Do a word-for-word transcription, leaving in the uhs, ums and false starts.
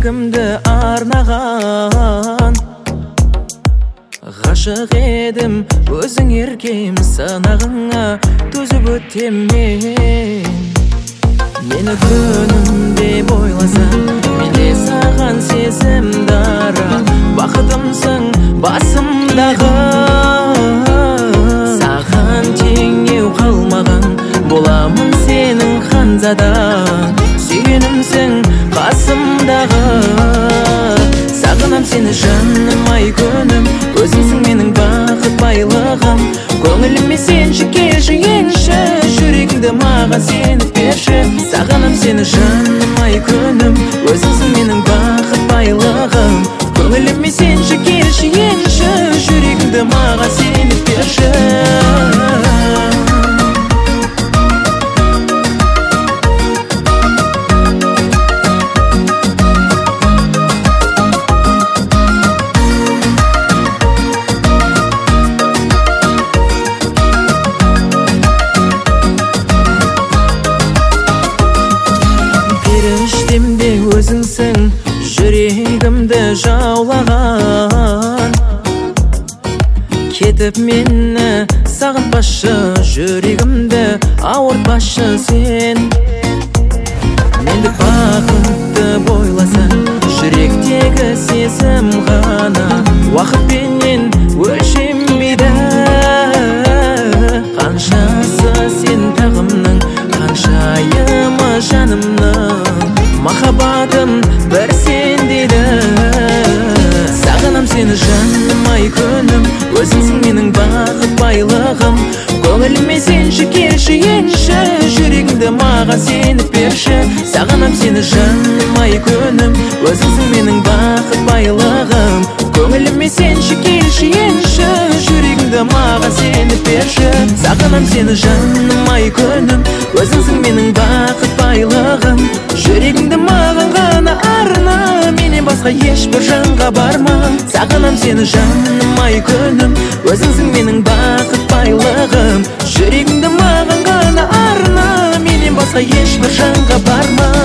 жүрегімді арнаған. Ғашық едім өзің еркем, сынағыңа төзіп өтем мен. Мені күнімде бойласаң, менде саған сезім дара. Бақытымсың басымдағы, саған теңеу қалмаған. Боламын сенің ханзадаң, сүйгенімсің қасымдағы. Сағынам сені жаным ай күнім, өзіңсің менің бақыт байлығым. Көңіліме сенші келші енші, жүрегіңді маған сеніп берші. Сағынам сені жаным ай күнім, өзіңсің менің бақыт байлығым. Көңіліме сенші келші енші, жүрегіңді маған сеніп берші. Періштемде өзіңсің, жүрегімді жаулаған. Кетіп мені сағынбашы, жүрегімді ауыртпашы сен. Менді бақытты бойласаң, жүректегі сезім ғана уақытпенен өлшенбейді. Қаншасы сен тағымның, қаншайымы жанымның, махаббатым бір сен дейді. Сағынам сені жаным ай күнім, өзіңсің менің бақыт байлығым. Көңіліме сенші келші енші, жүрегіңді маған сеніп берші. Сағынам сені жаным ай күнім, өзіңсің менің бақыт байлығым. Көңіліме сенші келші енші, жүрегіңді маған сеніп берші. Сағынам сені жаным ай күнім, өзіңсің менің бақыт байлығым. Жүрегіңді маған ғана арна, менен басқа ешбір жанға барма. Сағынам сені жаным ай күнім, өзіңсің менің бақыт байлығым. Жүрегіңді маған ғана арна, менен басқа ешбір жанға барма.